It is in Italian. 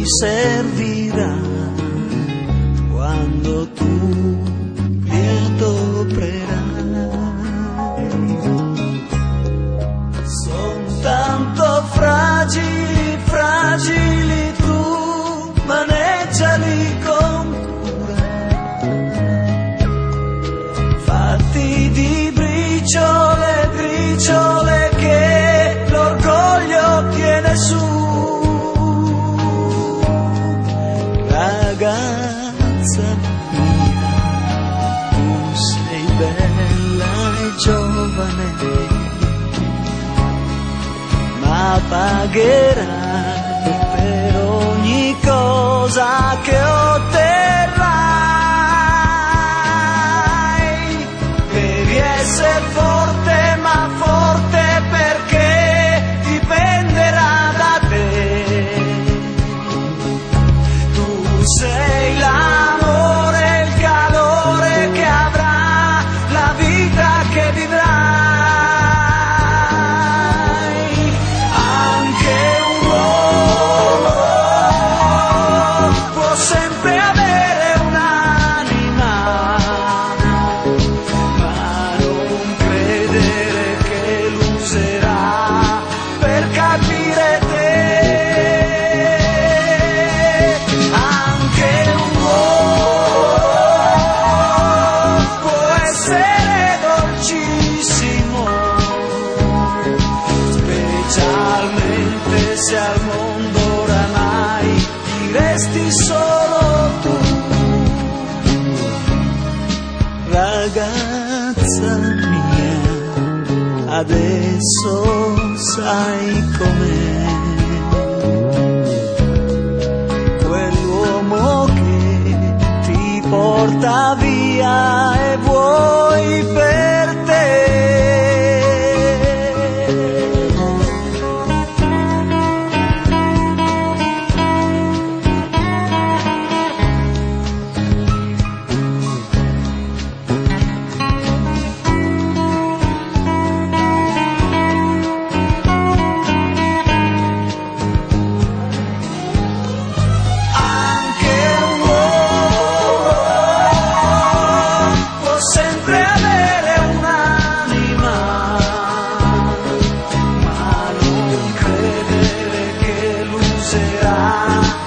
servirà quando tu li adoperai. Son tanto fragili, fragili, tu maneggiali con cura, fatti di briciole, briciole che l'orgoglio tiene su. Ragazza mia, tu sei bella e giovane, ma pagherai per ogni cosa che otterrai. Devi essere forte, ma forte perché dipenderà da te. Tu sei l'amore, il calore che avrà la vita che vivrai. Anche un uomo può sempre avere un'anima, ma non credere che l'userà per capire te. Specialmente se al mondo oramai ti resti solo tu. Ragazza mia, adesso sai com'è quell'uomo che ti porta via e vuoi per te. Será